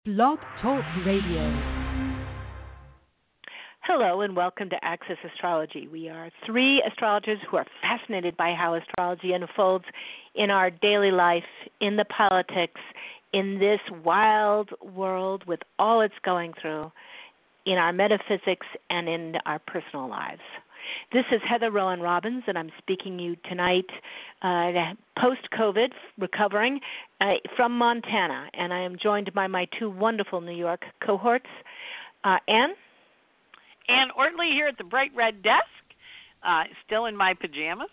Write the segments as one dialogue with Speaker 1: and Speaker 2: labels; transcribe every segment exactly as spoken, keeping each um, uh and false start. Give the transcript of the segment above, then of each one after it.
Speaker 1: Blog Talk Radio. Hello and welcome to Access Astrology. We are three astrologers who are fascinated by how astrology unfolds in our daily life, in the politics, in this wild world with all it's going through, in our metaphysics, and in our personal lives. This is Heather Rowan Robbins, and I'm speaking to you tonight uh, post-COVID, recovering uh, from Montana. And I am joined by my two wonderful New York cohorts. Uh, Anne?
Speaker 2: Anne Ortley here at the Bright Red Desk, uh, still in my pajamas.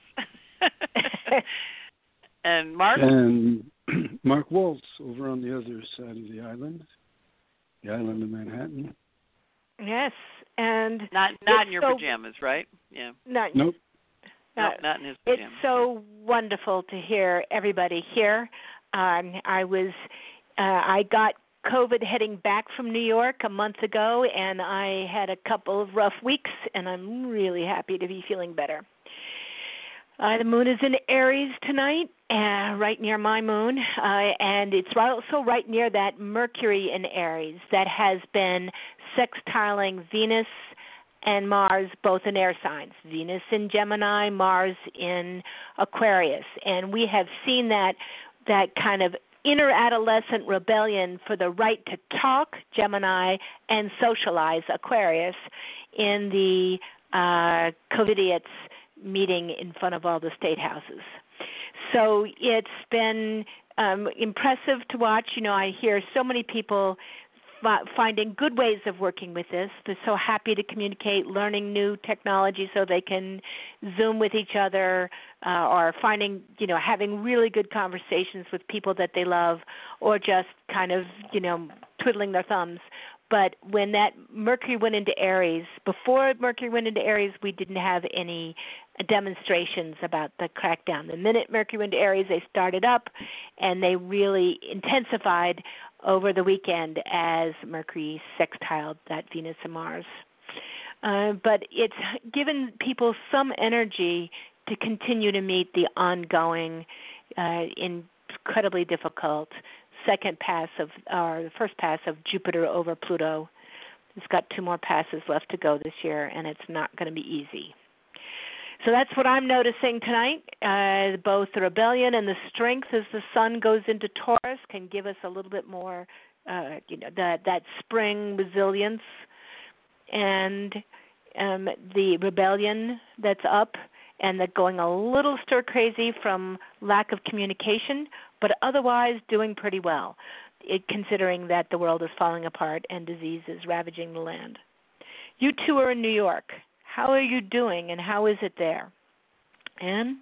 Speaker 2: And Mark?
Speaker 3: And Mark Waltz over on the other side of the island, the island of Manhattan.
Speaker 1: Yes. And
Speaker 2: not not in your
Speaker 1: so,
Speaker 2: pajamas, right? Yeah.
Speaker 1: Not,
Speaker 3: nope.
Speaker 2: No, not in his pajamas.
Speaker 1: It's so wonderful to hear everybody here. Um, I was, uh, I got COVID heading back from New York a month ago, and I had a couple of rough weeks, and I'm really happy to be feeling better. Uh, the moon is in Aries tonight, uh, right near my moon, uh, and it's also right near that Mercury in Aries that has been sextiling Venus and Mars, both in air signs. Venus in Gemini, Mars in Aquarius. And we have seen that that kind of inner adolescent rebellion for the right to talk, Gemini, and socialize, Aquarius, in the uh, COVIDiots meeting in front of all the state houses. So it's been um, impressive to watch. You know, I hear so many people finding good ways of working with this. They're so happy to communicate, learning new technology so they can Zoom with each other, uh, or finding, you know, having really good conversations with people that they love, or just kind of, you know, twiddling their thumbs. But when that Mercury went into Aries, before Mercury went into Aries, we didn't have any demonstrations about the crackdown. The minute Mercury went into Aries, they started up, and they really intensified over the weekend as Mercury sextiled that Venus and Mars. Uh, but it's given people some energy to continue to meet the ongoing, uh, incredibly difficult second pass of, or the first pass of Jupiter over Pluto. It's got two more passes left to go this year, and it's not going to be easy. So that's what I'm noticing tonight. Uh, both the rebellion and the strength as the sun goes into Taurus can give us a little bit more, uh, you know, that that spring resilience, and um, the rebellion that's up, and the going a little stir crazy from lack of communication, but otherwise doing pretty well, it, considering that the world is falling apart and disease is ravaging the land. You two are in New York. How are you doing, and how is it there? Anne?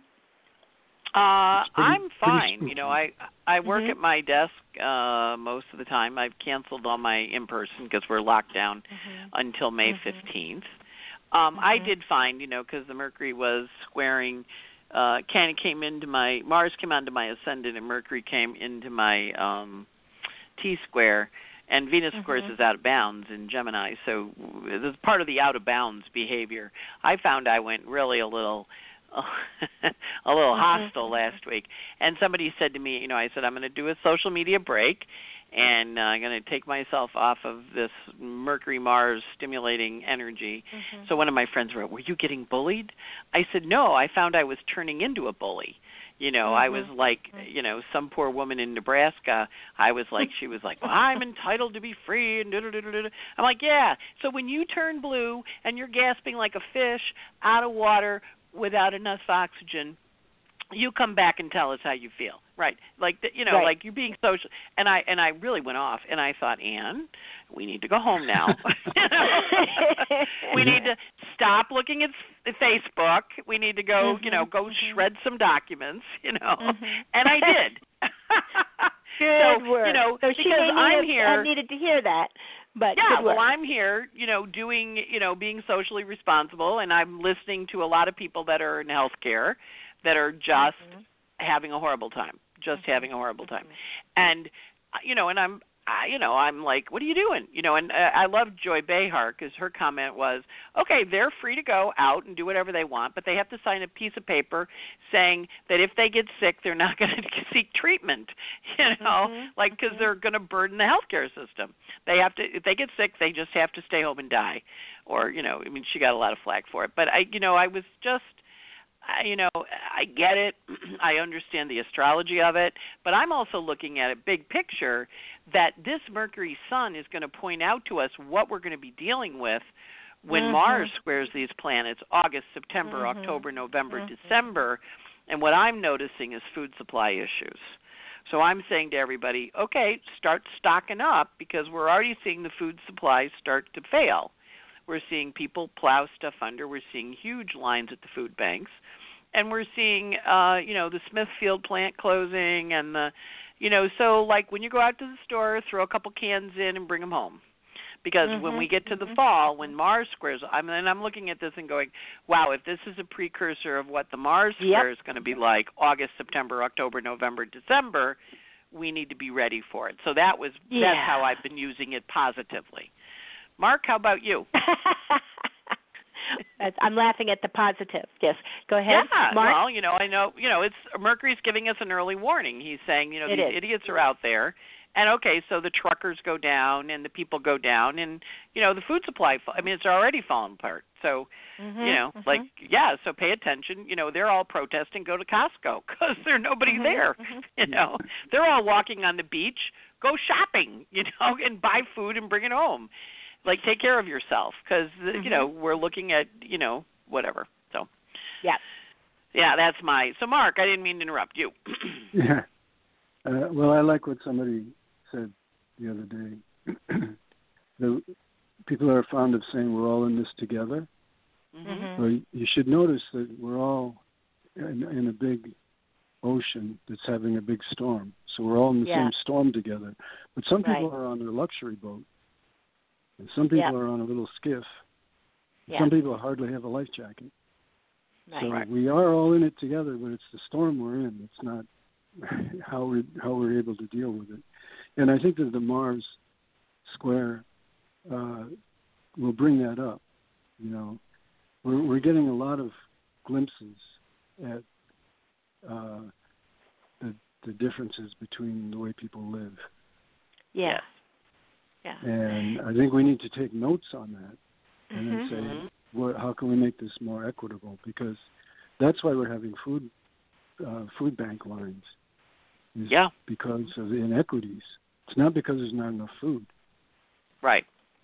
Speaker 2: Uh,
Speaker 3: pretty,
Speaker 2: I'm fine.
Speaker 3: pretty
Speaker 2: you know, I I work
Speaker 1: mm-hmm.
Speaker 2: at my desk uh, most of the time. I've canceled all my in-person because we're locked down mm-hmm. until May fifteenth. Um, mm-hmm. I did find, you know, because the Mercury was squaring, uh, kind of came into my, Mars came onto my ascendant, and Mercury came into my um, T-square. And Venus, of mm-hmm. course, is out of bounds in Gemini, so this is part of the out-of-bounds behavior. I found I went really a little a little mm-hmm. hostile last week. And somebody said to me, you know, I said, I'm going to do a social media break, and uh, I'm going to take myself off of this Mercury-Mars stimulating energy. Mm-hmm. So one of my friends wrote, were you getting bullied? I said, no, I found I was turning into a bully. You know, mm-hmm. I was like, you know, some poor woman in Nebraska. I was like, she was like, well, I'm entitled to be free. And da-da-da-da-da. I'm like, yeah. So when you turn blue and you're gasping like a fish out of water without enough oxygen, you come back and tell us how you feel, right? Like, you know, right. like you're being social. And I and I really went off, and I thought, Anne, we need to go home now. We need to stop looking at Facebook. We need to go, mm-hmm, you know, go mm-hmm. shred some documents, you know. Mm-hmm. And I did.
Speaker 1: Good
Speaker 2: so,
Speaker 1: work.
Speaker 2: You know,
Speaker 1: so
Speaker 2: because I'm
Speaker 1: needed,
Speaker 2: here.
Speaker 1: I needed to hear that. But
Speaker 2: yeah, well, I'm here, you know, doing, you know, being socially responsible, and I'm listening to a lot of people that are in healthcare that are just mm-hmm. having a horrible time, just mm-hmm. having a horrible time. Mm-hmm. And, you know, and I'm I, you know, I'm like, what are you doing? You know, and uh, I love Joy Behar because her comment was, okay, they're free to go out and do whatever they want, but they have to sign a piece of paper saying that if they get sick, they're not going to seek treatment, you know,
Speaker 1: mm-hmm.
Speaker 2: like because
Speaker 1: mm-hmm.
Speaker 2: they're going to burden the healthcare system. They have to, if they get sick, they just have to stay home and die. Or, you know, I mean, she got a lot of flack for it. But, I, you know, I was just, I, you know, I get it. I understand the astrology of it. But I'm also looking at a big picture that this Mercury Sun is going to point out to us what we're going to be dealing with when
Speaker 1: mm-hmm.
Speaker 2: Mars squares these planets, August, September,
Speaker 1: mm-hmm.
Speaker 2: October, November,
Speaker 1: mm-hmm.
Speaker 2: December. And what I'm noticing is food supply issues. So I'm saying to everybody, okay, start stocking up because we're already seeing the food supplies start to fail. We're seeing people plow stuff under. We're seeing huge lines at the food banks. And we're seeing, uh, you know, the Smithfield plant closing and the, you know, so like when you go out to the store, throw a couple cans in and bring them home. Because
Speaker 1: mm-hmm.
Speaker 2: when we get to
Speaker 1: mm-hmm.
Speaker 2: the fall, when Mars squares, I mean, and I'm looking at this and going, wow, if this is a precursor of what the Mars square
Speaker 1: yep.
Speaker 2: is going to be like, August, September, October, November, December, we need to be ready for it. So that was
Speaker 1: yeah.
Speaker 2: that's how I've been using it positively. Mark, how about you?
Speaker 1: I'm laughing at the positive. Yes, go ahead,
Speaker 2: yeah,
Speaker 1: Mark.
Speaker 2: Well, you know, I know, you know, it's Mercury's giving us an early warning. He's saying, you know,
Speaker 1: it
Speaker 2: these
Speaker 1: is.
Speaker 2: idiots are out there, and okay, so the truckers go down and the people go down, and you know, the food supply. I mean, it's already fallen apart. So,
Speaker 1: mm-hmm,
Speaker 2: you know,
Speaker 1: mm-hmm.
Speaker 2: like yeah, so pay attention. You know, they're all protesting. Go to Costco because there's nobody
Speaker 1: mm-hmm,
Speaker 2: there.
Speaker 1: Mm-hmm.
Speaker 2: You know, they're all walking on the beach. Go shopping. You know, and buy food and bring it home. Like, take care of yourself because, mm-hmm. you know, we're looking at, you know, whatever. So,
Speaker 1: yeah.
Speaker 2: Yeah, that's my. So, Mark, I didn't mean to interrupt you.
Speaker 3: yeah. Uh, well, I like what somebody said the other day. the people are fond of saying we're all in this together.
Speaker 2: Mm-hmm.
Speaker 3: Well, you should notice that we're all in, in a big ocean that's having a big storm. So we're all in the
Speaker 1: yeah.
Speaker 3: same storm together. But some people
Speaker 1: right.
Speaker 3: are on a luxury boat. And some people
Speaker 1: yeah.
Speaker 3: are on a little skiff.
Speaker 1: Yeah.
Speaker 3: Some people hardly have a life jacket.
Speaker 1: Right.
Speaker 3: So
Speaker 2: right.
Speaker 3: we are all in it together, but it's the storm we're in. It's not how we how we're able to deal with it. And I think that the Mars square uh, will bring that up. You know, we're we're getting a lot of glimpses at uh, the the differences between the way people live.
Speaker 1: Yeah. Yeah.
Speaker 3: And I think we need to take notes on that and
Speaker 1: mm-hmm.
Speaker 3: then say, what, how can we make this more equitable? Because that's why we're having food uh, food bank lines. Is
Speaker 2: yeah.
Speaker 3: because of the inequities. It's not because there's not enough food.
Speaker 2: Right.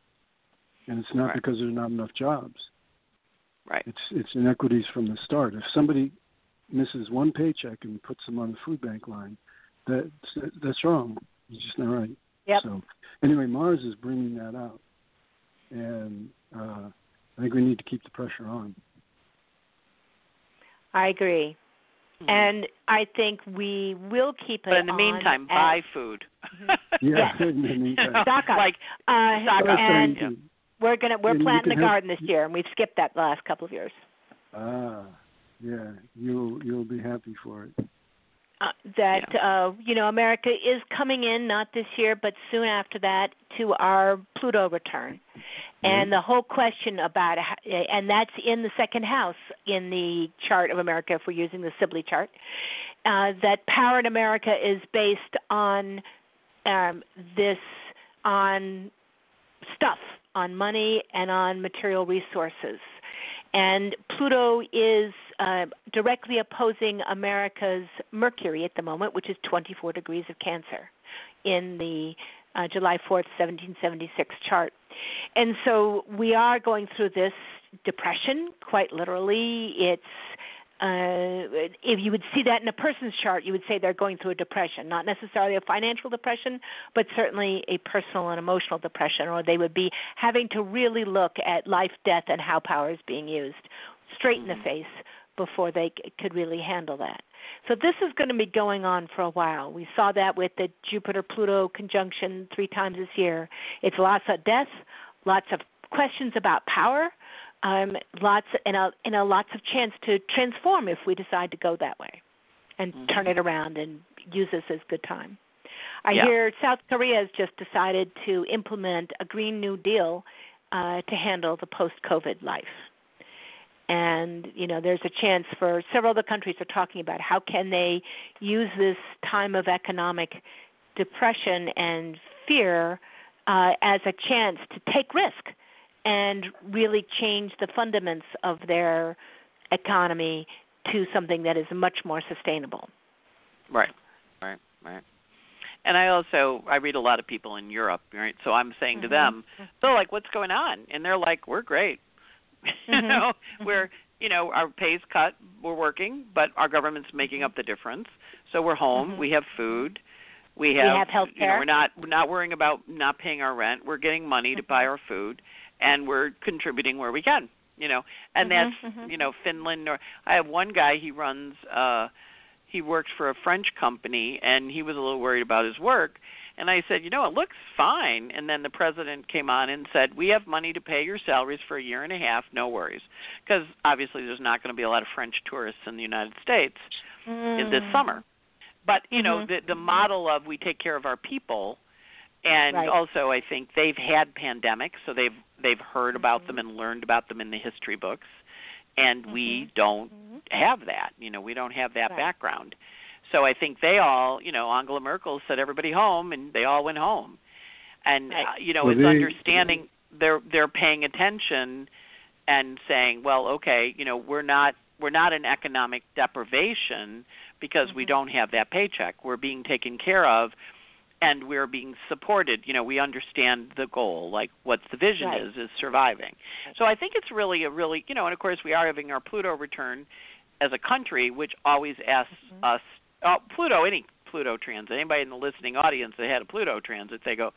Speaker 3: And it's not
Speaker 2: right.
Speaker 3: because there's not enough jobs.
Speaker 2: Right.
Speaker 3: It's it's inequities from the start. If somebody misses one paycheck and puts them on the food bank line, that's that's wrong. It's just not right.
Speaker 1: Yep.
Speaker 3: So anyway, Mars is bringing that out, and uh, I think we need to keep the pressure on.
Speaker 1: I agree, mm-hmm. and I think we will keep it.
Speaker 2: But in the
Speaker 1: on
Speaker 2: meantime,
Speaker 1: as,
Speaker 2: buy food.
Speaker 3: yeah,
Speaker 1: yes.
Speaker 3: in the meantime.
Speaker 1: Stock up.
Speaker 2: Like
Speaker 1: uh,
Speaker 2: stock up.
Speaker 1: and
Speaker 2: yeah.
Speaker 1: we're gonna we're
Speaker 3: and
Speaker 1: planting a
Speaker 3: have,
Speaker 1: garden this year, and we've skipped that the last couple of years.
Speaker 3: Ah, yeah, you'll you'll be happy for it.
Speaker 1: Uh, that
Speaker 2: yeah.
Speaker 1: uh, you know, America is coming in, not this year, but soon after that, to our Pluto return, mm-hmm. and the whole question about, and that's in the second house in the chart of America, if we're using the Sibley chart, uh, that power in America is based on um, this, on stuff, on money, and on material resources. And Pluto is uh, directly opposing America's Mercury at the moment, which is twenty-four degrees of Cancer in the uh, July fourth, seventeen seventy-six chart. And so we are going through this depression, quite literally. It's uh, if you would see that in a person's chart, you would say they're going through a depression, not necessarily a financial depression, but certainly a personal and emotional depression, or they would be having to really look at life, death, and how power is being used straight in the face before they c- could really handle that. So this is going to be going on for a while. We saw that with the Jupiter-Pluto conjunction three times this year. It's lots of death, lots of questions about power, Um, lots and a, and a lots of chance to transform if we decide to go that way and mm-hmm. turn it around and use this as good time. I
Speaker 2: yeah.
Speaker 1: hear South Korea has just decided to implement a Green New Deal uh, to handle the post-COVID life. And, you know, there's a chance for several other countries are talking about how can they use this time of economic depression and fear uh, as a chance to take risk and really change the fundamentals of their economy to something that is much more sustainable.
Speaker 2: Right, right, right. And I also, I read a lot of people in Europe, right? So I'm saying
Speaker 1: mm-hmm.
Speaker 2: to them, they're like, what's going on? And they're like, we're great.
Speaker 1: Mm-hmm.
Speaker 2: you know, we're, you know, our pay's cut, we're working, but our government's making
Speaker 1: mm-hmm.
Speaker 2: up the difference. So we're home,
Speaker 1: mm-hmm.
Speaker 2: we have food, we have,
Speaker 1: we have health care.
Speaker 2: You know, we're not, we're not worrying about not paying our rent. We're getting money mm-hmm. to buy our food, and we're contributing where we can, you know. And
Speaker 1: mm-hmm.
Speaker 2: that's,
Speaker 1: mm-hmm.
Speaker 2: you know, Finland. Or I have one guy, he runs, uh, he worked for a French company, and he was a little worried about his work. And I said, you know, it looks fine. And then the president came on and said, we have money to pay your salaries for a year and a half, no worries. Because obviously there's not going to be a lot of French tourists in the United States
Speaker 1: mm.
Speaker 2: in this summer. But, you
Speaker 1: mm-hmm.
Speaker 2: know, the, the model of we take care of our people, and
Speaker 1: right.
Speaker 2: also I think they've had pandemics, so they've they've heard
Speaker 1: mm-hmm.
Speaker 2: about them and learned about them in the history books. And
Speaker 1: mm-hmm.
Speaker 2: we don't
Speaker 1: mm-hmm.
Speaker 2: have that. You know, we don't have that
Speaker 1: right.
Speaker 2: background. So I think they all, you know, Angela Merkel said everybody home, and they all went home. And,
Speaker 1: right.
Speaker 2: uh, you know,
Speaker 3: well,
Speaker 2: it's
Speaker 3: they,
Speaker 2: understanding they're they're paying attention and saying, well, okay, you know, we're not we're not in economic deprivation because
Speaker 1: mm-hmm.
Speaker 2: we don't have that paycheck. We're being taken care of, and we're being supported. You know, we understand the goal, like what the vision
Speaker 1: right.
Speaker 2: is, is surviving. So I think it's really a really, you know, and of course we are having our Pluto return as a country, which always asks mm-hmm. us, oh, Pluto, any Pluto transit, anybody in the listening audience that had a Pluto transit, they go,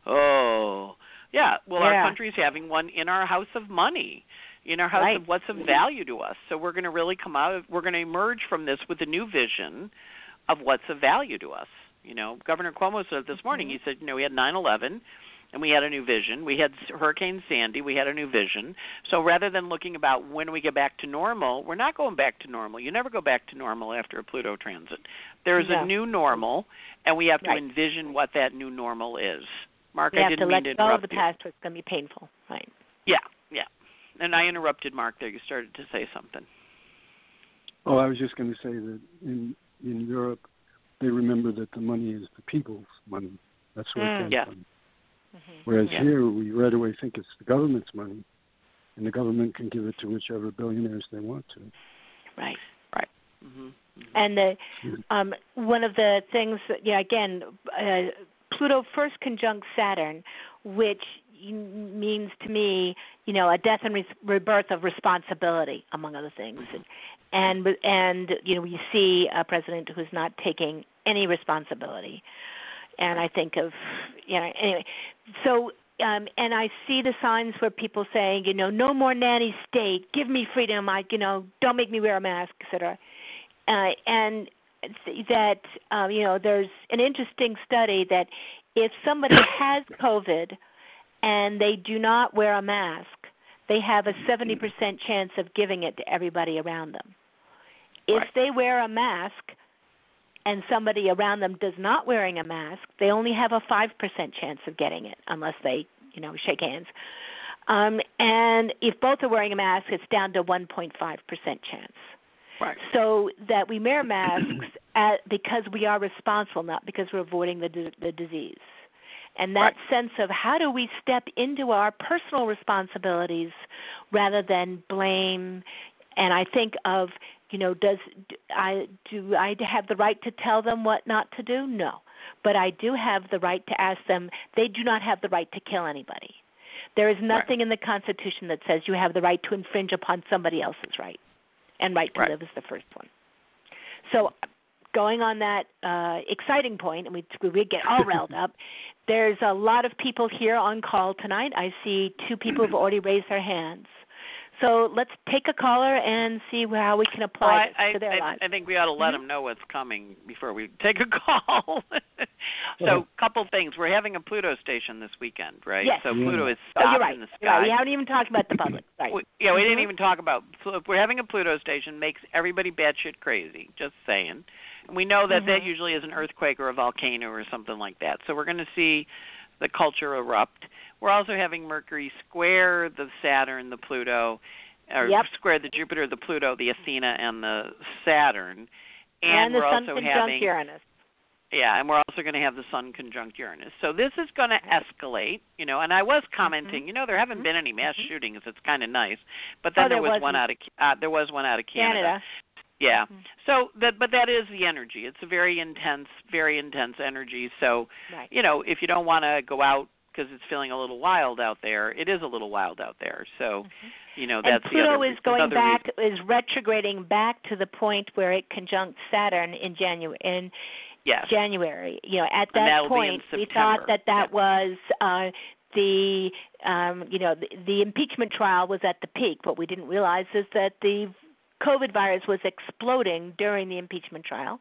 Speaker 2: oh, yeah, well,
Speaker 1: yeah.
Speaker 2: our country's having one in our house of money, in our house
Speaker 1: right.
Speaker 2: of what's of value to us. So we're going to really come out, of, we're going to emerge from this with a new vision of what's of value to us. You know, Governor Cuomo said this morning, mm-hmm. he said, you know, we had nine eleven, and we had a new vision. We had Hurricane Sandy. We had a new vision. So rather than looking about when we get back to normal, we're not going back to normal. You never go back to normal after a Pluto transit. There's
Speaker 1: no.
Speaker 2: a new normal, and we have to
Speaker 1: right.
Speaker 2: envision what that new normal is. Mark,
Speaker 1: we
Speaker 2: I
Speaker 1: have
Speaker 2: didn't
Speaker 1: to
Speaker 2: mean to
Speaker 1: let go
Speaker 2: interrupt
Speaker 1: of the
Speaker 2: you.
Speaker 1: past, it's going to be painful. Right.
Speaker 2: Yeah, yeah. And I interrupted Mark there. You started to say something.
Speaker 3: Oh, I was just going to say that in in Europe, they remember that the money is the people's money. That's where
Speaker 2: mm,
Speaker 3: it comes
Speaker 2: yeah.
Speaker 3: from.
Speaker 1: Mm-hmm.
Speaker 3: Whereas
Speaker 2: yeah.
Speaker 3: here, we right away think it's the government's money, and the government can give it to whichever billionaires they want to.
Speaker 1: Right.
Speaker 2: Right. Mm-hmm. Mm-hmm.
Speaker 1: And the um, one of the things, that, yeah, again, uh, Pluto first conjunct Saturn, which means to me, you know, a death and re- rebirth of responsibility, among other things.
Speaker 2: Mm-hmm.
Speaker 1: And, and, you know, you see a president who's not taking any responsibility. And I think of, you know, anyway. So, um, and I see the signs where people saying, you know, no more nanny state, give me freedom, I, you know, don't make me wear a mask, et cetera. Uh, and that, um, you know, there's an interesting study that if somebody has COVID and they do not wear a mask, they have a seventy percent chance of giving it to everybody around them. If
Speaker 2: right.
Speaker 1: they wear a mask and somebody around them does not wearing a mask, they only have a five percent chance of getting it unless they, you know, shake hands. Um, and if both are wearing a mask, it's down to one point five percent chance.
Speaker 2: Right.
Speaker 1: So that we wear masks at, because we are responsible, not because we're avoiding the, the disease. And that
Speaker 2: right.
Speaker 1: sense of how do we step into our personal responsibilities rather than blame. And I think of, you know, does I do I have the right to tell them what not to do? No. But I do have the right to ask them. They do not have the right to kill anybody. There is nothing
Speaker 2: right.
Speaker 1: in the Constitution that says you have the right to infringe upon somebody else's right. And right to
Speaker 2: right.
Speaker 1: live is the first one. So going on that uh, exciting point, and we, we get all riled up, there's a lot of people here on call tonight. I see two people who've already raised their hands. So let's take a caller and see how we can apply
Speaker 2: well,
Speaker 1: this
Speaker 2: I,
Speaker 1: to their
Speaker 2: I,
Speaker 1: lives.
Speaker 2: I think we ought to let
Speaker 1: mm-hmm.
Speaker 2: them know what's coming before we take a call. So a couple things. We're having a Pluto station this weekend, right?
Speaker 1: Yes.
Speaker 2: So
Speaker 3: yeah.
Speaker 2: Pluto is
Speaker 1: oh,
Speaker 2: stopped
Speaker 1: you're right.
Speaker 2: in the sky.
Speaker 1: You're right. We haven't even talked about the public. Right.
Speaker 2: We, yeah, we
Speaker 1: mm-hmm.
Speaker 2: didn't even talk about – we're having a Pluto station. Makes everybody batshit crazy, just saying. And we know that
Speaker 1: mm-hmm.
Speaker 2: that usually is an earthquake or a volcano or something like that. So we're going to see the culture erupt. We're also having Mercury square the Saturn, the Pluto, or
Speaker 1: yep.
Speaker 2: square the Jupiter, the Pluto, the Athena, and the Saturn.
Speaker 1: And,
Speaker 2: and
Speaker 1: the
Speaker 2: we're
Speaker 1: Sun
Speaker 2: also
Speaker 1: conjunct
Speaker 2: having
Speaker 1: Uranus.
Speaker 2: Yeah, and we're also going to have the Sun conjunct Uranus. So this is going to escalate, you know, and I was commenting,
Speaker 1: mm-hmm.
Speaker 2: you know, there haven't
Speaker 1: mm-hmm.
Speaker 2: been any mass mm-hmm. shootings. It's kind of nice. But then
Speaker 1: oh,
Speaker 2: there,
Speaker 1: there
Speaker 2: was one out of uh, there was one out of Canada.
Speaker 1: Canada.
Speaker 2: Yeah.
Speaker 1: Mm-hmm.
Speaker 2: So that but that is the energy. It's a very intense, very intense energy. So,
Speaker 1: right.
Speaker 2: you know, if you don't want to go out because it's feeling a little wild out there, it is a little wild out there. So, mm-hmm. you know, that's
Speaker 1: and Pluto
Speaker 2: the other
Speaker 1: is going back
Speaker 2: reason.
Speaker 1: is retrograding back to the point where it conjuncts Saturn in January in
Speaker 2: Yes.
Speaker 1: January. You know, at that point, we thought that that yeah. was uh, the, um, you know, the, the impeachment trial was at the peak. What we didn't realize is that the COVID virus was exploding during the impeachment trial,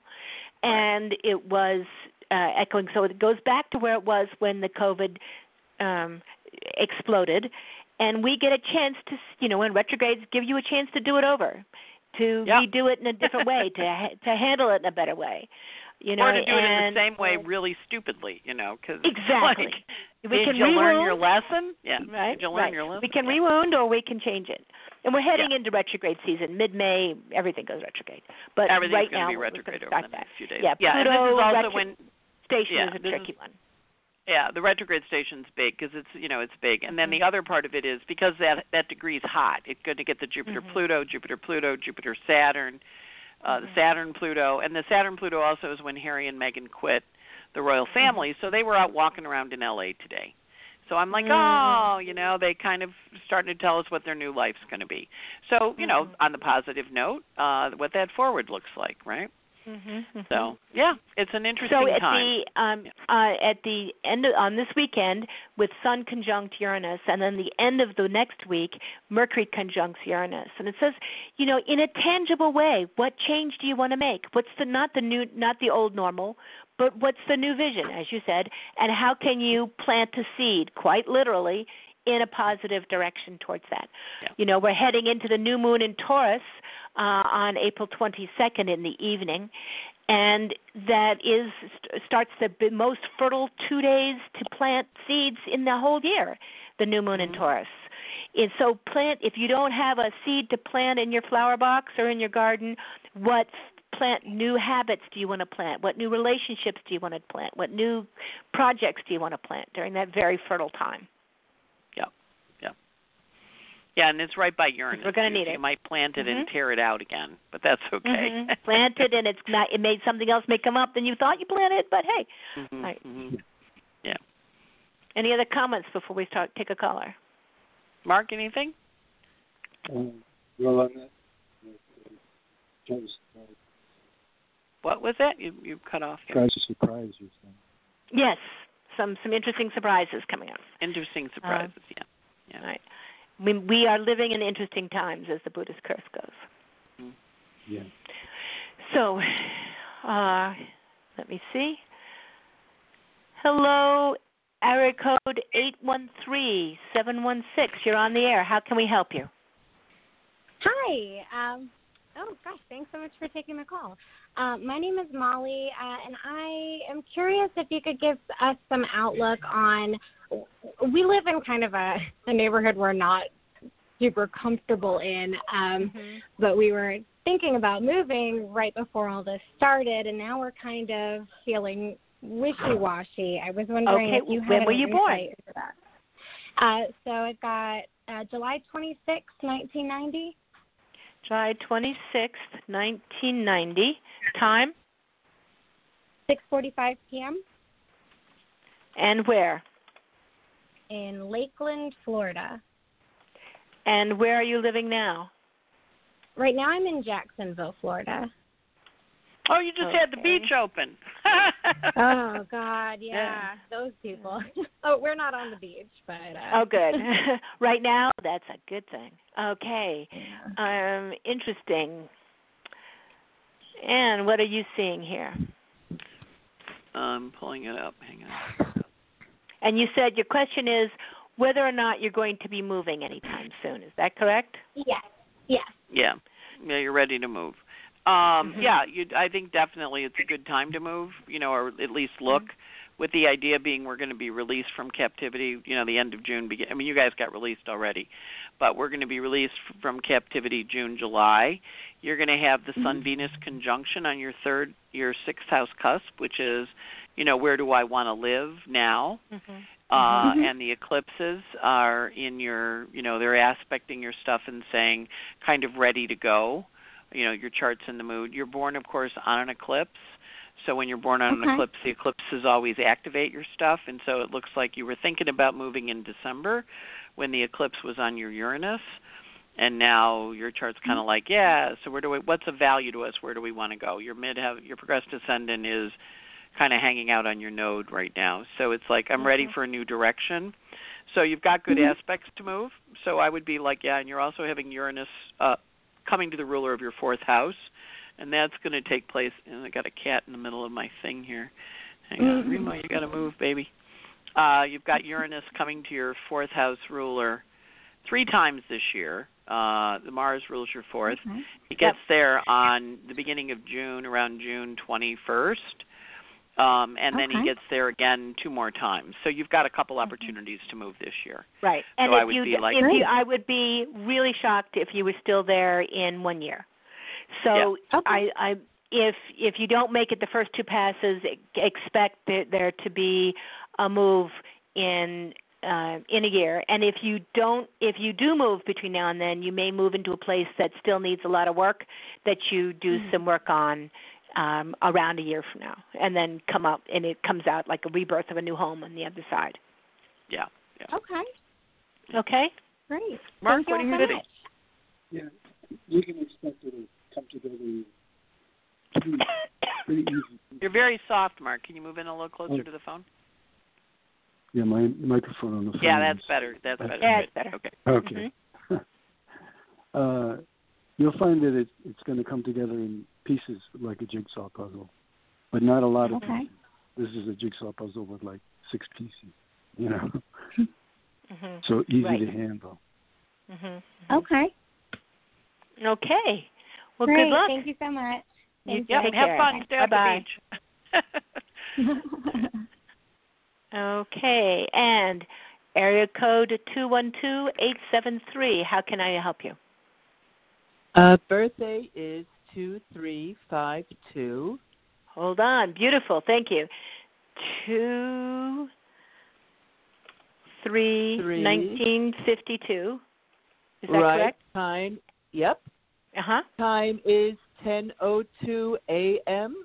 Speaker 1: and right. it was uh, echoing. So it goes back to where it was when the COVID um, exploded, and we get a chance to, you know, when retrogrades give you a chance to do it over, to yep. redo it in a different way, to to handle it in a better way. You know,
Speaker 2: or to do
Speaker 1: and,
Speaker 2: it in the same way really stupidly, you know, because
Speaker 1: exactly.
Speaker 2: Like,
Speaker 1: we
Speaker 2: did
Speaker 1: can
Speaker 2: you
Speaker 1: rewound,
Speaker 2: learn your lesson? Yeah.
Speaker 1: Right.
Speaker 2: Did you learn
Speaker 1: right.
Speaker 2: your lesson?
Speaker 1: We can
Speaker 2: yeah.
Speaker 1: rewound or we can change it. And we're heading
Speaker 2: yeah.
Speaker 1: into retrograde season. Mid-May, everything goes retrograde. But
Speaker 2: Everything's
Speaker 1: right
Speaker 2: going
Speaker 1: now,
Speaker 2: to be retrograde over the next few days.
Speaker 1: Yeah,
Speaker 2: yeah.
Speaker 1: Pluto
Speaker 2: and this is also
Speaker 1: retro-
Speaker 2: when
Speaker 1: station
Speaker 2: yeah,
Speaker 1: is a tricky
Speaker 2: is,
Speaker 1: one.
Speaker 2: Yeah, the retrograde station's big because it's you know it's big, and then
Speaker 1: mm-hmm.
Speaker 2: the other part of it is because that that degree is hot. It's going to get the Jupiter
Speaker 1: mm-hmm.
Speaker 2: Pluto, Jupiter Pluto, Jupiter Saturn, uh, the Saturn Pluto, and the Saturn Pluto also is when Harry and Meghan quit the royal family, mm-hmm. so they were out walking around in L A today. So I'm like, mm-hmm. oh, you know, they kind of starting to tell us what their new life's going to be. So you know, mm-hmm. on the positive note, uh, what that forward looks like, right?
Speaker 1: Mm-hmm, mm-hmm.
Speaker 2: So yeah, it's an interesting
Speaker 1: so at
Speaker 2: time.
Speaker 1: the um, yeah. uh, at the end of, on this weekend with Sun conjunct Uranus, and then the end of the next week, Mercury conjuncts Uranus, and it says, you know, in a tangible way, what change do you want to make? What's the not the new, not the old normal, but what's the new vision, as you said, and how can you plant a seed, quite literally, in a positive direction towards that?
Speaker 2: Yeah.
Speaker 1: You know, we're heading into the new moon in Taurus uh, on April twenty-second in the evening, and that is starts the most fertile two days to plant seeds in the whole year, the new moon
Speaker 2: mm-hmm.
Speaker 1: in Taurus. And so plant, if you don't have a seed to plant in your flower box or in your garden, what plant new habits do you want to plant? What new relationships do you want to plant? What new projects do you want to plant during that very fertile time?
Speaker 2: Yeah, yeah. Yeah, and it's right by Uranus.
Speaker 1: We're going to need
Speaker 2: you,
Speaker 1: it.
Speaker 2: You might plant it
Speaker 1: mm-hmm.
Speaker 2: and tear it out again, but that's okay.
Speaker 1: Mm-hmm. Plant it and it's not, it made something else may come up than you thought you planted, but hey.
Speaker 2: Mm-hmm.
Speaker 1: Right.
Speaker 2: Mm-hmm. Yeah.
Speaker 1: Any other comments before we start take a caller?
Speaker 2: Mark, anything?
Speaker 3: Um, well, on that, uh,
Speaker 2: what was that? You you cut off.
Speaker 3: Tries to surprise you. So.
Speaker 1: Yes, some some interesting surprises coming up.
Speaker 2: Interesting surprises, uh, yeah. yeah.
Speaker 1: Right. We we are living in interesting times, as the Buddhist curse goes.
Speaker 2: Mm.
Speaker 3: Yeah.
Speaker 1: So, uh, let me see. Hello, area code eight one three, seven one six. You're on the air. How can we help you?
Speaker 4: Hi. Um, oh, gosh, thanks so much for taking the call. Uh, my name is Molly, uh, and I am curious if you could give us some outlook on, we live in kind of a, a neighborhood we're not super comfortable in, um, mm-hmm. but we were thinking about moving right before all this started, and now we're kind of feeling wishy-washy. I was wondering
Speaker 1: okay.
Speaker 4: if you had
Speaker 1: when were you born?
Speaker 4: Into that. Uh, so I've got uh, July twenty-sixth, nineteen ninety.
Speaker 1: July twenty-sixth, nineteen ninety. Time?
Speaker 4: six forty-five p.m.
Speaker 1: And where?
Speaker 4: In Lakeland, Florida.
Speaker 1: And where are you living now?
Speaker 4: Right now I'm in Jacksonville, Florida.
Speaker 2: Oh, you just
Speaker 1: okay.
Speaker 2: had the beach open.
Speaker 4: Oh, God, yeah,
Speaker 2: yeah.
Speaker 4: those people. Oh, we're not on the beach, but... Uh...
Speaker 1: Oh, good. Right now, that's a good thing. Okay.
Speaker 4: Yeah.
Speaker 1: Um, interesting. And what are you seeing here?
Speaker 2: I'm pulling it up. Hang on.
Speaker 1: And you said your question is whether or not you're going to be moving anytime soon. Is that correct?
Speaker 4: Yes. Yes.
Speaker 2: Yeah. Yeah, you're ready to move. Um,
Speaker 1: Mm-hmm.
Speaker 2: Yeah, you. I think definitely it's a good time to move, you know, or at least look, mm-hmm. with the idea being we're going to be released from captivity, you know, the end of June. Begin. I mean, you guys got released already, but we're going to be released from captivity June, July. You're going to have the Sun-Venus conjunction on your third, your sixth house cusp, which is, you know, where do I want to live now?
Speaker 1: Mm-hmm.
Speaker 2: Uh,
Speaker 1: mm-hmm.
Speaker 2: And the eclipses are in your, you know, they're aspecting your stuff and saying kind of ready to go. You know, your chart's in the mood. You're born, of course, on an eclipse. So when you're born on
Speaker 4: okay.
Speaker 2: an eclipse, the eclipses always activate your stuff. And so it looks like you were thinking about moving in December when the eclipse was on your Uranus. And now your chart's kind of like, yeah, so where do we, what's of value to us? Where do we want to go? Your mid, your progressed ascendant is kind of hanging out on your node right now. So it's like, I'm mm-hmm. ready for a new direction. So you've got good mm-hmm. aspects to move. So I would be like, yeah, and you're also having Uranus uh, coming to the ruler of your fourth house, and that's going to take place. And I got a cat in the middle of my thing here. Hang on, mm-hmm. Remo, you got to move, baby. Uh, you've got Uranus coming to your fourth house ruler three times this year. Uh, the Mars rules your fourth.
Speaker 4: Mm-hmm.
Speaker 2: He gets yep. there on the beginning of June, around June twenty-first. Um, and then
Speaker 4: okay.
Speaker 2: he gets there again two more times. So you've got a couple opportunities to move this year.
Speaker 1: Right. And
Speaker 2: so
Speaker 1: if
Speaker 2: I would
Speaker 1: you,
Speaker 2: be like,
Speaker 1: if you, I would be really shocked if you were still there in one year. So
Speaker 2: yeah.
Speaker 1: okay. I, I, if if you don't make it the first two passes, expect there, there to be a move in uh, in a year. And if you don't, if you do move between now and then, you may move into a place that still needs a lot of work that you do mm-hmm. some work on. Um, around a year from now, and then come up, and it comes out like a rebirth of a new home on the other side.
Speaker 2: Yeah. yeah.
Speaker 4: Okay.
Speaker 1: Okay.
Speaker 4: Great.
Speaker 2: Mark,
Speaker 4: Thank
Speaker 2: what
Speaker 4: you
Speaker 2: are you
Speaker 4: so
Speaker 2: doing?
Speaker 3: Yeah, you can expect it to come together pretty, pretty easy.
Speaker 2: You're very soft, Mark. Can you move in a little closer
Speaker 3: oh.
Speaker 2: to the phone?
Speaker 3: Yeah, my microphone on the phone.
Speaker 2: Yeah, that's better. That's better.
Speaker 1: Yeah, it's better.
Speaker 2: Okay.
Speaker 3: Okay. Mm-hmm. uh, you'll find that it, it's going to come together in pieces like a jigsaw puzzle, but not a lot of
Speaker 4: okay.
Speaker 3: pieces. This is a jigsaw puzzle with like six pieces, you know,
Speaker 1: mm-hmm.
Speaker 3: so easy
Speaker 1: right.
Speaker 3: to handle.
Speaker 1: Mm-hmm.
Speaker 4: Okay.
Speaker 1: Okay. Well,
Speaker 4: Great.
Speaker 1: good luck.
Speaker 4: Thank you so much.
Speaker 1: Thank
Speaker 2: you.
Speaker 1: Yep.
Speaker 2: Have
Speaker 1: care.
Speaker 2: fun. Stay
Speaker 1: Bye-bye.
Speaker 2: at the beach.
Speaker 1: Okay. And area code two one two, eight seven three. How can I help you?
Speaker 5: Uh, birthday is two three five two.
Speaker 1: Hold on. Beautiful. Thank you. Two, three,
Speaker 5: three.
Speaker 1: nineteen fifty-two. Is that
Speaker 5: right.
Speaker 1: correct?
Speaker 5: Time. Yep.
Speaker 1: Uh huh.
Speaker 5: Time is ten oh two a.m.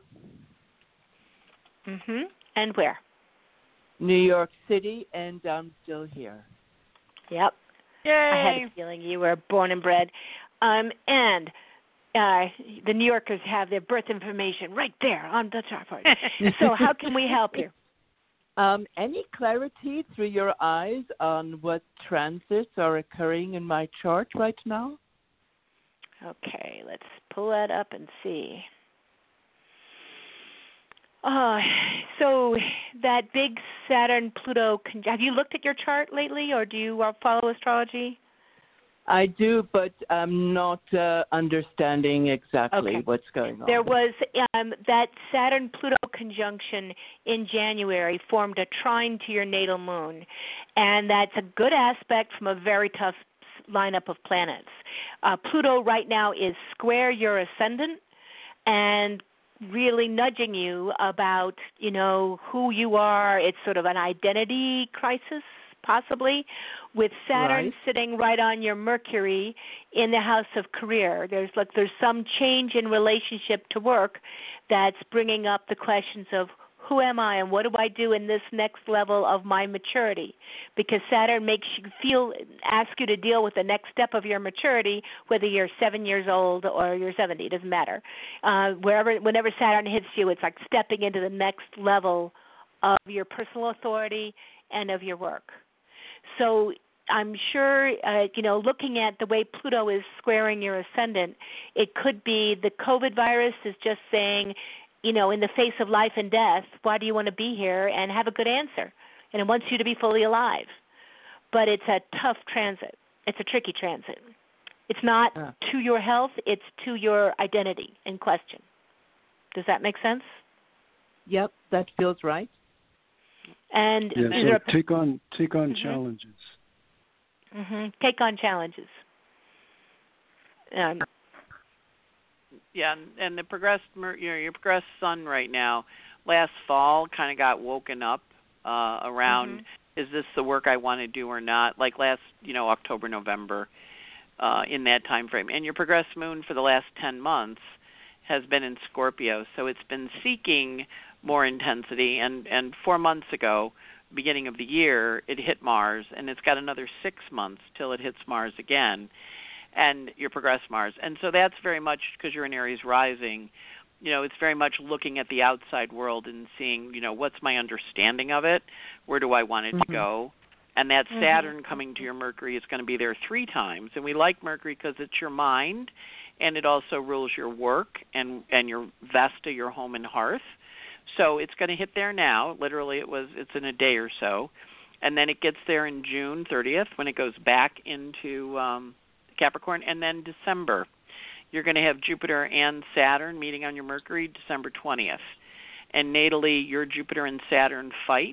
Speaker 1: Mhm. And where?
Speaker 5: New York City, and I'm still here.
Speaker 1: Yep.
Speaker 2: Yay!
Speaker 1: I had a feeling you were born and bred. Um, and uh, the New Yorkers have their birth information right there on the chart. So how can we help you?
Speaker 5: Um, any clarity through your eyes on what transits are occurring in my chart right now?
Speaker 1: Okay, let's pull that up and see. Uh, so that big Saturn-Pluto, con- have you looked at your chart lately, or do you uh, follow astrology?
Speaker 5: I do, but I'm not uh, understanding exactly
Speaker 1: okay.
Speaker 5: what's going on.
Speaker 1: There was um, that Saturn-Pluto conjunction in January formed a trine to your natal moon, and that's a good aspect from a very tough lineup of planets. Uh, Pluto right now is square your ascendant and really nudging you about, you know, who you are. It's sort of an identity crisis, possibly, with Saturn
Speaker 5: right.
Speaker 1: sitting right on your Mercury in the house of career. There's like there's some change in relationship to work that's bringing up the questions of who am I and what do I do in this next level of my maturity? Because Saturn makes you feel, ask you to deal with the next step of your maturity, whether you're seven years old or you're seventy, it doesn't matter. Uh, wherever, whenever Saturn hits you, it's like stepping into the next level of your personal authority and of your work. So I'm sure, uh, you know, looking at the way Pluto is squaring your ascendant, it could be the COVID virus is just saying, you know, in the face of life and death, why do you want to be here, and have a good answer. And it wants you to be fully alive. But it's a tough transit. It's a tricky transit. It's not
Speaker 5: Ah.
Speaker 1: to your health, it's to your identity in question. Does that make sense?
Speaker 5: Yep, that feels right.
Speaker 1: And
Speaker 3: Yeah,
Speaker 1: is
Speaker 3: so
Speaker 1: there a,
Speaker 3: take on take on
Speaker 1: Mhm.
Speaker 3: challenges.
Speaker 1: hmm take on challenges. Um,
Speaker 2: Yeah, and, and the progressed, mer- you know, your progressed sun right now, last fall kind of got woken up uh, around,
Speaker 1: Mhm.
Speaker 2: is this the work I want to do or not? Like last, you know, October, November, uh, in that time frame. And your progressed moon for the last ten months has been in Scorpio, so it's been seeking more intensity. And, and four months ago, beginning of the year, it hit Mars, and it's got another six months till it hits Mars again, and your progressed Mars. And so that's very much, because you're in Aries rising, you know, it's very much looking at the outside world and seeing, you know, what's my understanding of it? Where do I want it
Speaker 5: Mm-hmm.
Speaker 2: to go? And that
Speaker 1: Mhm.
Speaker 2: Saturn coming to your Mercury is going to be there three times. And we like Mercury because it's your mind, and it also rules your work and, and your Vesta, your home and hearth. So it's going to hit there now. Literally, it was. It's in a day or so. And then it gets there in June thirtieth when it goes back into um, Capricorn. And then December, you're going to have Jupiter and Saturn meeting on your Mercury December twentieth. And natally, your Jupiter and Saturn fight.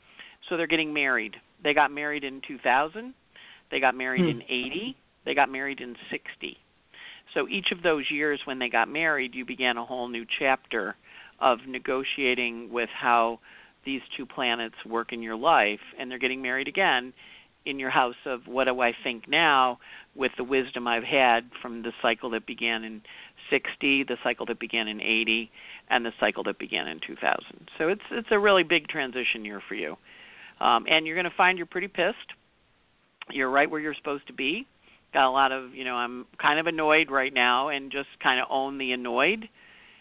Speaker 2: So they're getting married. They got married in two thousand. They got married
Speaker 5: Hmm.
Speaker 2: in eighty. They got married in sixty. So each of those years when they got married, you began a whole new chapter of negotiating with how these two planets work in your life. And they're getting married again in your house of what do I think now with the wisdom I've had from the cycle that began in sixty, the cycle that began in eighty, and the cycle that began in two thousand. So it's it's a really big transition year for you. Um, and you're going to find you're pretty pissed. You're right where you're supposed to be. Got a lot of, you know, I'm kind of annoyed right now, and just kind of own the annoyed.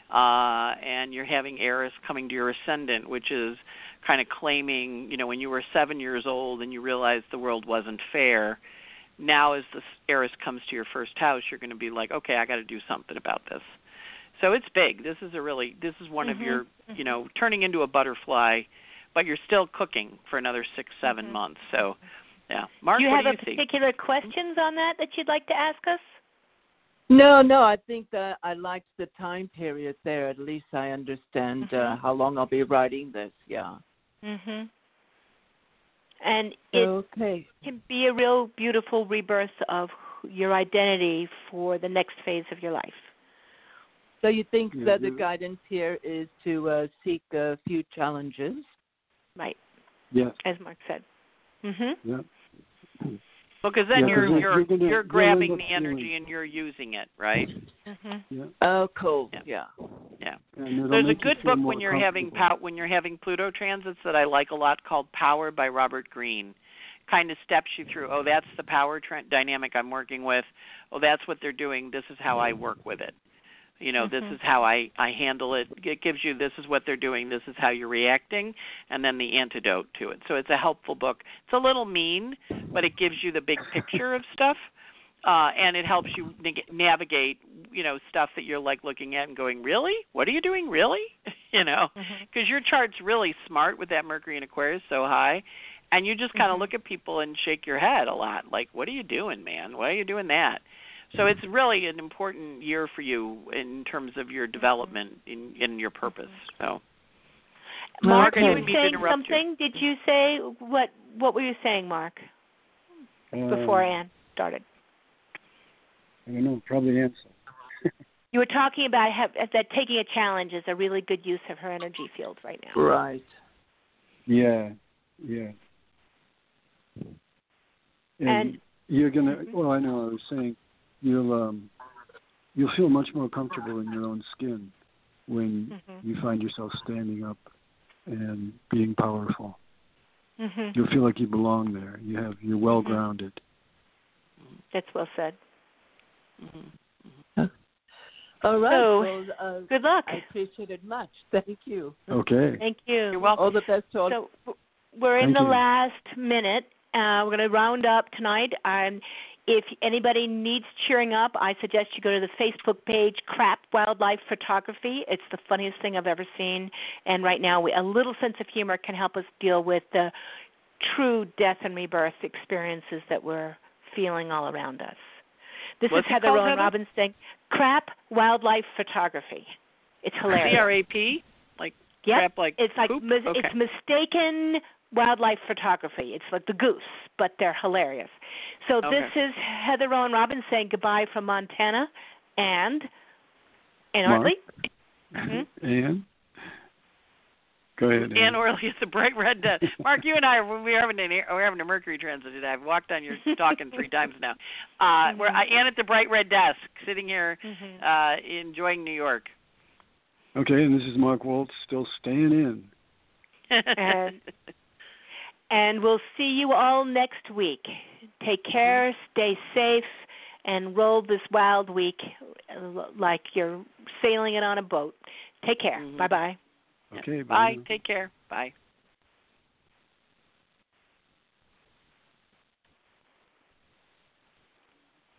Speaker 2: Uh, and you're having Eris coming to your ascendant, which is kind of claiming, you know, when you were seven years old and you realized the world wasn't fair, now as the Eris comes to your first house, you're going to be like, okay, I got to do something about this. So it's big. This is a really, this is one of
Speaker 1: Mhm.
Speaker 2: your, you know, turning into a butterfly, but you're still cooking for another six, seven
Speaker 1: Mhm.
Speaker 2: months. So, yeah. Mark,
Speaker 1: do you
Speaker 2: what
Speaker 1: have
Speaker 2: do
Speaker 1: a
Speaker 2: you see?
Speaker 1: particular questions on that that you'd like to ask us?
Speaker 5: No, no, I think that I liked the time period there. At least I understand uh,
Speaker 1: Mhm.
Speaker 5: how long I'll be writing this. Yeah.
Speaker 1: Mhm. And it
Speaker 5: Okay.
Speaker 1: can be a real beautiful rebirth of your identity for the next phase of your life.
Speaker 5: So you think
Speaker 3: Yeah,
Speaker 5: that the
Speaker 3: yeah.
Speaker 5: guidance here is to uh, seek a few challenges?
Speaker 1: Right,
Speaker 3: Yes.
Speaker 1: as Mark said. Mhm.
Speaker 3: Yeah.
Speaker 2: Well, because then
Speaker 3: Yeah, 'cause
Speaker 2: you're
Speaker 3: you're-
Speaker 2: you're
Speaker 3: you're gonna-
Speaker 2: you're
Speaker 3: you'll end
Speaker 2: grabbing
Speaker 3: up
Speaker 2: the energy
Speaker 3: feeling-
Speaker 2: and you're using it, right?
Speaker 1: Mhm.
Speaker 3: Yeah.
Speaker 5: Oh, cool.
Speaker 2: Yeah.
Speaker 5: Yeah.
Speaker 2: Yeah.
Speaker 3: And it'll
Speaker 2: There's a
Speaker 3: make you
Speaker 2: good
Speaker 3: feel
Speaker 2: book
Speaker 3: more
Speaker 2: when you're having
Speaker 3: comfortable.
Speaker 2: pow- when you're having Pluto transits that I like a lot called Power by Robert Greene. Kind of steps you through. Oh, that's the power tra- dynamic I'm working with. Oh, that's what they're doing. This is how I work with it. You know, this
Speaker 1: Mhm.
Speaker 2: is how I, I handle it. It gives you this is what they're doing, this is how you're reacting, and then the antidote to it. So it's a helpful book. It's a little mean, but it gives you the big picture of stuff, uh, and it helps you neg- navigate, you know, stuff that you're like looking at and going, really? What are you doing, really? you know, because
Speaker 1: Mhm.
Speaker 2: your chart's really smart with that Mercury in Aquarius so high, and you just kind of
Speaker 1: Mhm.
Speaker 2: look at people and shake your head a lot, like, what are you doing, man? Why are you doing that? So it's really an important year for you in terms of your development in, in your purpose. So,
Speaker 1: Mark,
Speaker 5: Okay.
Speaker 1: you
Speaker 2: I
Speaker 1: were
Speaker 2: didn't mean to
Speaker 1: saying
Speaker 2: interrupt
Speaker 1: something. Did you say what? What were you saying, Mark? Before
Speaker 3: Um,
Speaker 1: Anne started,
Speaker 3: I don't know. Probably answer.
Speaker 1: you were talking about have, that taking a challenge is a really good use of her energy field right now.
Speaker 5: Right.
Speaker 3: Yeah. Yeah. And,
Speaker 1: And-
Speaker 3: you're gonna.
Speaker 1: Mhm.
Speaker 3: Well, I know. I was saying, you'll um, you'll feel much more comfortable in your own skin when
Speaker 1: Mhm.
Speaker 3: you find yourself standing up and being powerful.
Speaker 1: Mhm.
Speaker 3: You'll feel like you belong there. You have. You're well grounded.
Speaker 1: That's well said.
Speaker 2: mm-hmm.
Speaker 5: All right.
Speaker 1: So,
Speaker 5: well, uh,
Speaker 1: Good luck.
Speaker 5: I appreciate it much. Thank you.
Speaker 3: Okay.
Speaker 1: Thank you.
Speaker 2: You're welcome.
Speaker 5: All the best to all.
Speaker 1: So w- we're in
Speaker 3: Thank
Speaker 1: the
Speaker 3: you.
Speaker 1: last minute. Uh, we're going to round up tonight. Um, if anybody needs cheering up, I suggest you go to the Facebook page, Crap Wildlife Photography. It's the funniest thing I've ever seen. And right now, we, a little sense of humor can help us deal with the true death and rebirth experiences that we're feeling all around us. This
Speaker 2: What's
Speaker 1: is
Speaker 2: it
Speaker 1: Heather
Speaker 2: called,
Speaker 1: Rowan
Speaker 2: Heather?
Speaker 1: Robbins saying, Crap Wildlife Photography. It's hilarious.
Speaker 2: C R A P? Like
Speaker 1: Yep.
Speaker 2: crap like
Speaker 1: it's like
Speaker 2: poop?
Speaker 1: mis-
Speaker 2: Okay.
Speaker 1: it's mistaken wildlife photography. It's like the goose, but they're hilarious. So
Speaker 2: Okay.
Speaker 1: this is Heather Rowan Robbins saying goodbye from Montana and Ann
Speaker 3: Mark?
Speaker 1: Ortley. Mm-hmm.
Speaker 3: And go ahead.
Speaker 2: Ann Ortley, it's a bright red desk. Mark, you and I, we're having an we're having a Mercury transit today. I've walked on your talking three times now. Uh,
Speaker 1: mm-hmm.
Speaker 2: We're uh, Ann at the bright red desk, sitting here,
Speaker 1: Mm-hmm.
Speaker 2: uh, enjoying New York.
Speaker 3: Okay, and this is Mark Waltz, still staying in.
Speaker 1: and, and we'll see you all next week. Take care, stay safe, and roll this wild week like you're sailing it on a boat. Take care.
Speaker 2: Mm-hmm.
Speaker 1: Bye-bye.
Speaker 3: Okay,
Speaker 2: Bye.
Speaker 3: bye.
Speaker 2: Take care. Bye.